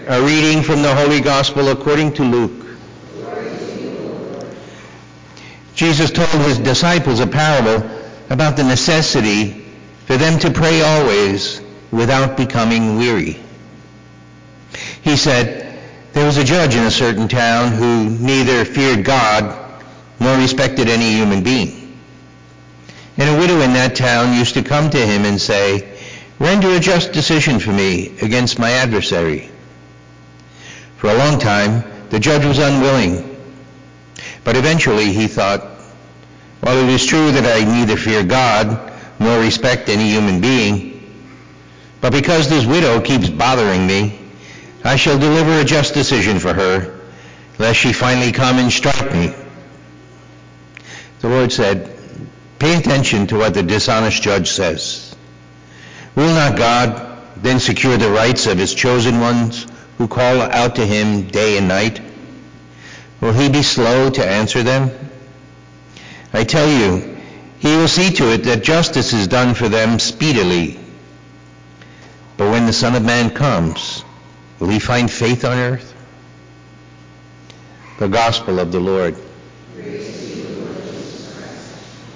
A reading from the Holy Gospel according to Luke. Jesus told his disciples a parable about the necessity for them to pray always without becoming weary. He said, there was a judge in a certain town who neither feared God nor respected any human being. And a widow in that town used to come to him and say, render a just decision for me against my adversary. For a long time, the judge was unwilling. But eventually he thought, while it is true that I neither fear God nor respect any human being, but because this widow keeps bothering me, I shall deliver a just decision for her, lest she finally come and strike me. The Lord said, pay attention to what the dishonest judge says. Will not God then secure the rights of his chosen ones who call out to him day and night? Will he be slow to answer them? I tell you, he will see to it that justice is done for them speedily. But when the Son of Man comes, will he find faith on earth? The Gospel of the Lord. Praise to you, Lord Jesus Christ.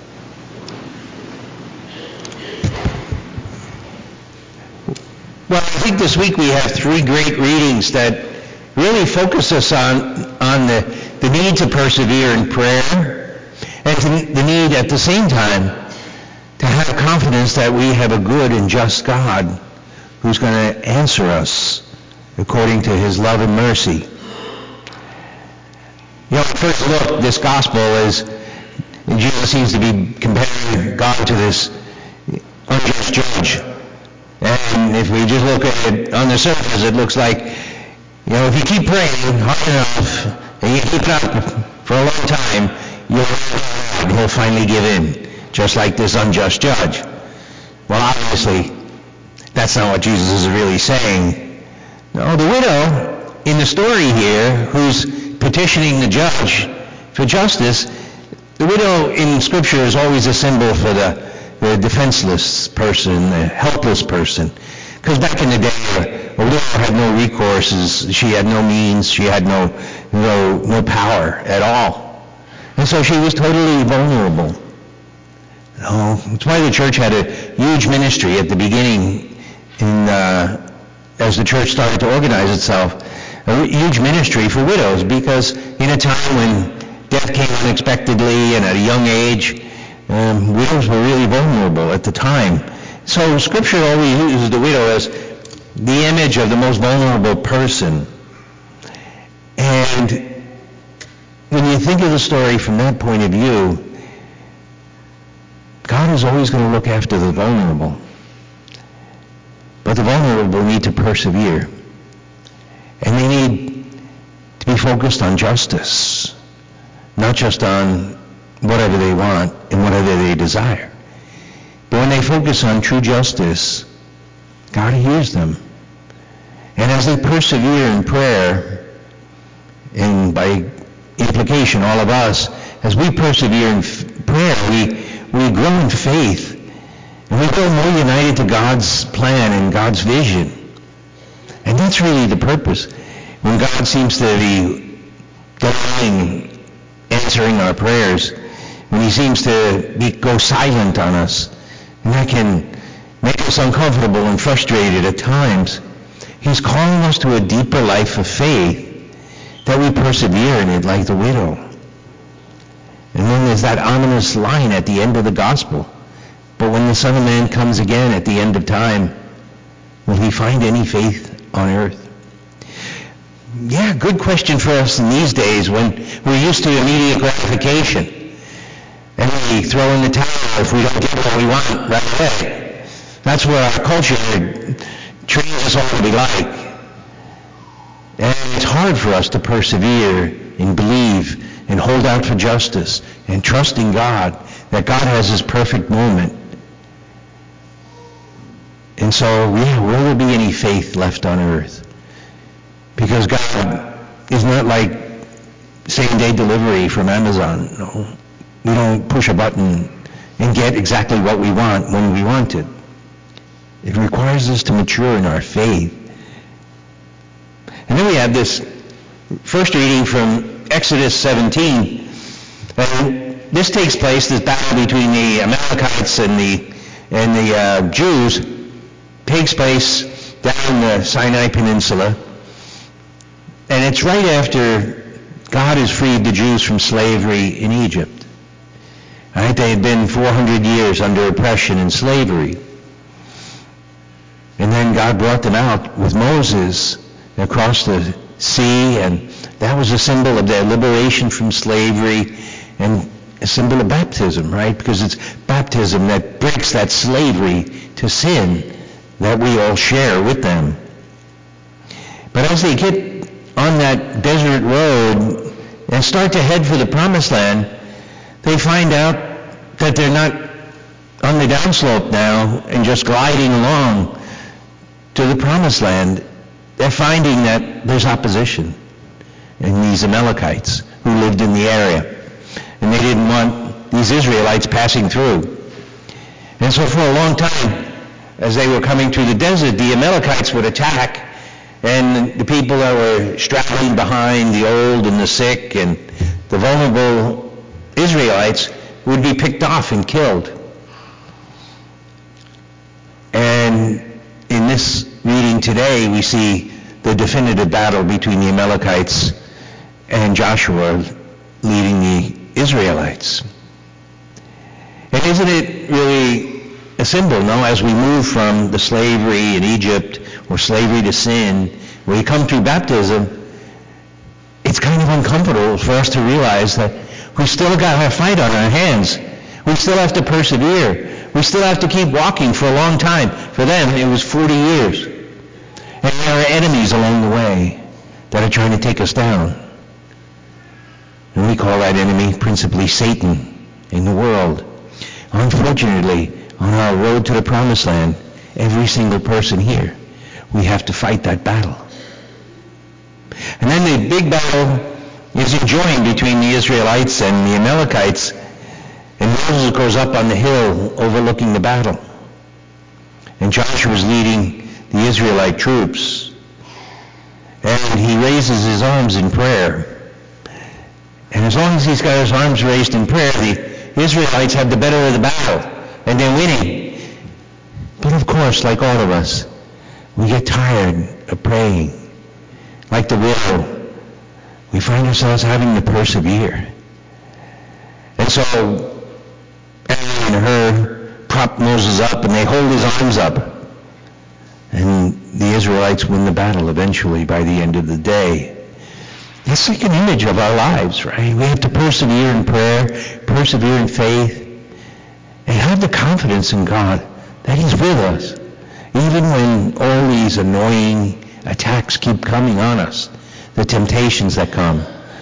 Well, I think this week we have three great readings that really focus us on the need to persevere in prayer and the need at the same time to have confidence that we have a good and just God who's going to answer us according to his love and mercy. You know, at first look, this gospel is, Jesus seems to be comparing God to this unjust judge. And if we just look at it on the surface, it looks like, you know, if you keep praying hard enough and you keep it up for a long time, he'll finally give in, just like this unjust judge. Well, obviously, that's not what Jesus is really saying. No, the widow in the story here, who's petitioning the judge for justice, the widow in Scripture is always a symbol for the defenseless person, the helpless person. Because back in the day, a widow had no recourses, she had no means, she had no power at all. And so she was totally vulnerable. That's why the church had a huge ministry at the beginning, as the church started to organize itself, a huge ministry for widows, because in a time when death came unexpectedly and at a young age, widows were really vulnerable at the time. So Scripture always uses the widow as the image of the most vulnerable person. And when you think of the story from that point of view, God is always going to look after the vulnerable. But the vulnerable need to persevere. And they need to be focused on justice, not just on whatever they want and whatever they desire. But when they focus on true justice, God hears them. And as they persevere in prayer, and by implication all of us, as we persevere in prayer, we grow in faith, and we grow more united to God's plan and God's vision. And that's really the purpose. When God seems to be delaying answering our prayers, when he seems to go silent on us, and that can make us uncomfortable and frustrated at times, he's calling us to a deeper life of faith, that we persevere in it like the widow. And then there's that ominous line at the end of the gospel, but when the Son of Man comes again at the end of time, will he find any faith on earth? Yeah, good question for us in these days when we're used to immediate gratification. And we throw in the towel if we don't get what we want right away. That's where our culture trains us all to be like. And it's hard for us to persevere and believe and hold out for justice and trust in God, that God has his perfect moment. And so, will there be any faith left on earth? Because God is not like same-day delivery from Amazon. No. We don't push a button and get exactly what we want when we want it. It requires us to mature in our faith. have this first reading from Exodus 17. And this takes place, this battle between the Amalekites and the Jews takes place down the Sinai Peninsula. And it's right after God has freed the Jews from slavery in Egypt. Right? They had been 400 years under oppression and slavery. And then God brought them out with Moses across the sea, and that was a symbol of their liberation from slavery and a symbol of baptism, right? Because it's baptism that breaks that slavery to sin that we all share with them. But as they get on that desert road and start to head for the promised land, they find out that they're not on the downslope now and just gliding along to the promised land. They're finding that there's opposition in these Amalekites who lived in the area. And they didn't want these Israelites passing through. And so for a long time, as they were coming through the desert, the Amalekites would attack, and the people that were straggling behind, the old and the sick and the vulnerable Israelites, would be picked off and killed. And in this reading today, we see the definitive battle between the Amalekites and Joshua leading the Israelites. And isn't it really a symbol, no, as we move from the slavery in Egypt or slavery to sin, when we come through baptism, it's kind of uncomfortable for us to realize that we still got our fight on our hands. We still have to persevere. We still have to keep walking for a long time. For them, it was 40 years. And there are enemies along the way that are trying to take us down. And we call that enemy principally Satan in the world. Unfortunately, on our road to the promised land, every single person here, we have to fight that battle. And then the big battle is enjoined between the Israelites and the Amalekites. And Moses goes up on the hill overlooking the battle. And Joshua is leading the Israelite troops. And he raises his arms in prayer. And as long as he's got his arms raised in prayer, the Israelites have the better of the battle. And they're winning. But of course, like all of us, we get tired of praying. Like the widow, we find ourselves having to persevere. And so Aaron and Hur prop Moses up, and they hold his arms up. And the Israelites win the battle eventually by the end of the day. It's like an image of our lives, right? We have to persevere in prayer, persevere in faith, and have the confidence in God that He's with us, even when all these annoying attacks keep coming on us, the temptations that come,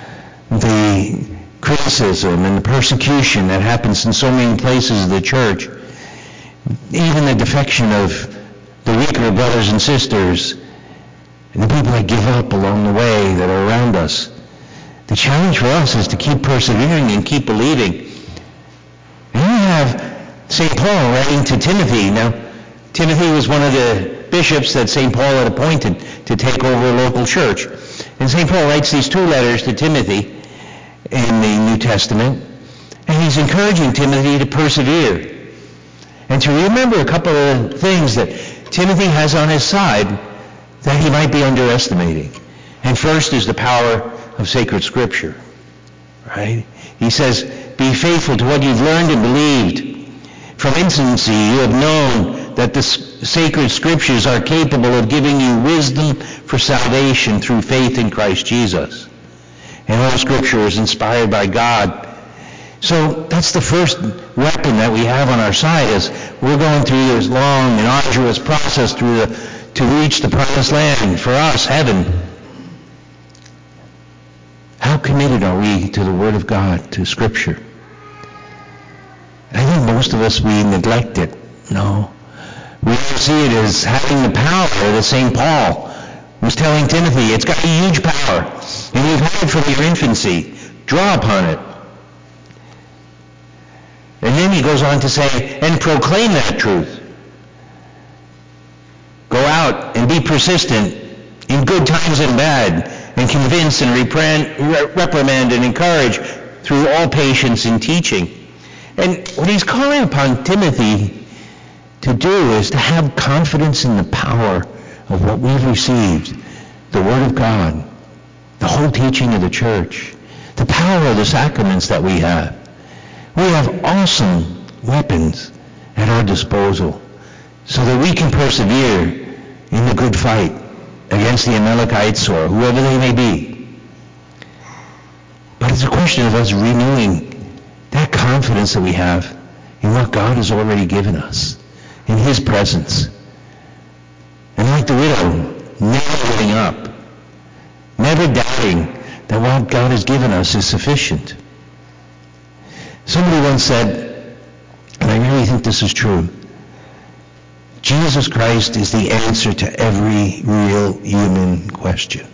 the criticism and the persecution that happens in so many places of the church, even the defection of the weaker brothers and sisters, and the people that give up along the way that are around us. The challenge for us is to keep persevering and keep believing. And we have St. Paul writing to Timothy. Now, Timothy was one of the bishops that St. Paul had appointed to take over a local church. And St. Paul writes these 2 letters to Timothy in the New Testament, and he's encouraging Timothy to persevere and to remember a couple of things that Timothy has on his side that he might be underestimating. And first is the power of sacred Scripture, right? He says, be faithful to what you've learned and believed. From infancy you have known that the sacred Scriptures are capable of giving you wisdom for salvation through faith in Christ Jesus. And all Scripture is inspired by God. So that's the first weapon that we have on our side as we're going through this long and arduous process to reach the promised land, for us, heaven. How committed are we to the Word of God, to Scripture? I think most of us, we neglect it. No. We don't see it as having the power that St. Paul was telling Timothy. It's got a huge power. And you've had it from your infancy. Draw upon it. And then he goes on to say, and proclaim that truth. Go out and be persistent in good times and bad, and convince and reprimand and encourage through all patience in teaching. And what he's calling upon Timothy to do is to have confidence in the power of what we've received, the Word of God, the whole teaching of the church, the power of the sacraments that we have. We have awesome weapons at our disposal so that we can persevere in the good fight against the Amalekites or whoever they may be. But it's a question of us renewing that confidence that we have in what God has already given us, in His presence. And like the widow, never giving up, never doubting that what God has given us is sufficient. Somebody once said, and I really think this is true, Jesus Christ is the answer to every real human question.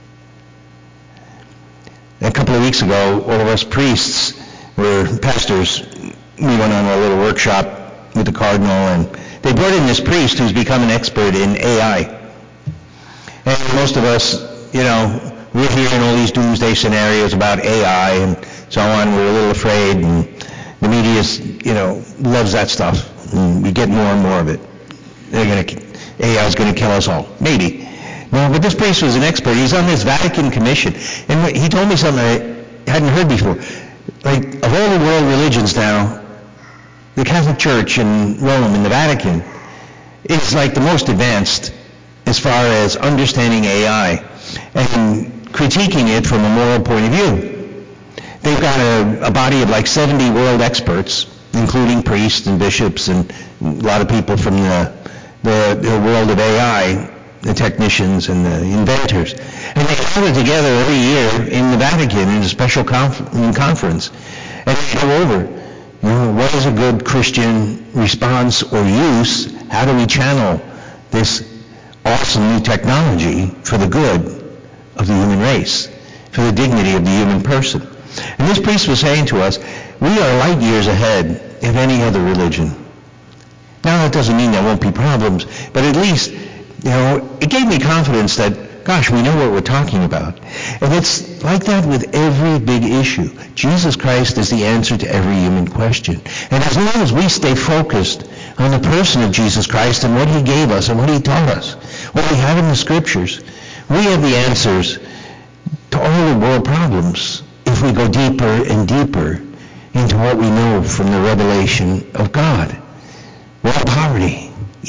A couple of weeks ago, all of us priests were pastors. We went on a little workshop with the cardinal, and they brought in this priest who's become an expert in AI. And most of us, we're hearing all these doomsday scenarios about AI and so on. We're a little afraid, and the media, loves that stuff. And we get more and more of it. AI is going to kill us all. Maybe. No, but this priest was an expert. He's on this Vatican Commission. And he told me something I hadn't heard before. Like, of all the world religions now, the Catholic Church in Rome, in the Vatican, is like the most advanced as far as understanding AI and critiquing it from a moral point of view. They've got a body of like 70 world experts, including priests and bishops and a lot of people from the world of AI, the technicians and the inventors. And they gather together every year in the Vatican in a special conference. And they go over, what is a good Christian response or use? How do we channel this awesome new technology for the good of the human race, for the dignity of the human person? And this priest was saying to us, we are light years ahead of any other religion. Now that doesn't mean there won't be problems, but at least, it gave me confidence that, gosh, we know what we're talking about. And it's like that with every big issue. Jesus Christ is the answer to every human question. And as long as we stay focused on the person of Jesus Christ and what He gave us and what He taught us, what we have in the Scriptures, we have the answers to all the world problems if we go deeper and deeper into what we know from the revelation of God. World poverty,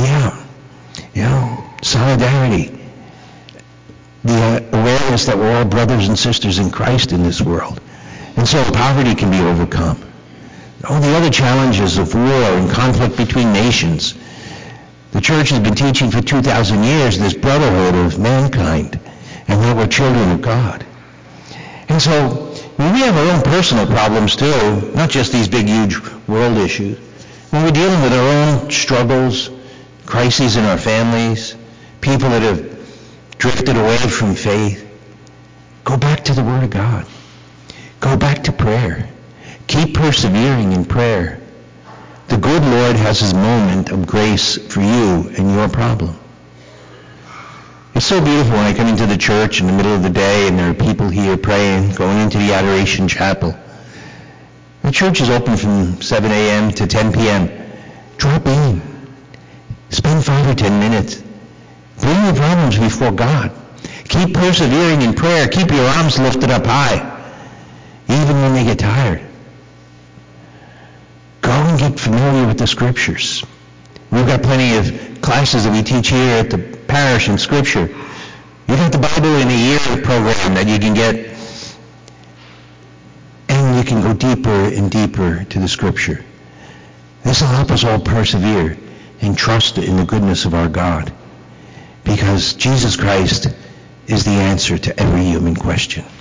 solidarity, the awareness that we're all brothers and sisters in Christ in this world. And so poverty can be overcome. All the other challenges of war and conflict between nations. The church has been teaching for 2,000 years this brotherhood of mankind and that we're children of God. And so we have our own personal problems too, not just these big, huge world issues. When we're dealing with our own struggles, crises in our families, people that have drifted away from faith, go back to the Word of God. Go back to prayer. Keep persevering in prayer. The good Lord has His moment of grace for you and your problem. It's so beautiful when I come into the church in the middle of the day and there are people here praying, going into the Adoration Chapel. The church is open from 7 a.m. to 10 p.m. Drop in. Spend 5 or 10 minutes. Bring your problems before God. Keep persevering in prayer. Keep your arms lifted up high, even when they get tired. Go and get familiar with the Scriptures. We've got plenty of classes that we teach here at the parish in Scripture. You've got the Bible in a Year program that you can get, and you can go deeper and deeper to the Scripture. This will help us all persevere and trust in the goodness of our God, because Jesus Christ is the answer to every human question.